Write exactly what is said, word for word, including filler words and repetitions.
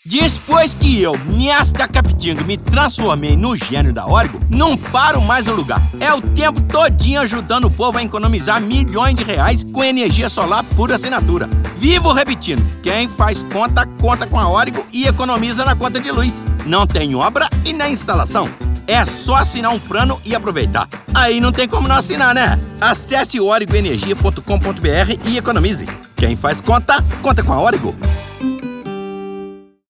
Depois que eu, nesta Capitinga, me transformei no gênio da Origo, não paro mais no lugar. É o tempo todinho ajudando o povo a economizar milhões de reais com energia solar por assinatura. Vivo repetindo, quem faz conta, conta com a Origo e economiza na conta de luz. Não tem obra e nem instalação. É só assinar um plano e aproveitar. Aí não tem como não assinar, né? Acesse origo energia ponto com ponto br e economize. Quem faz conta, conta com a Origo.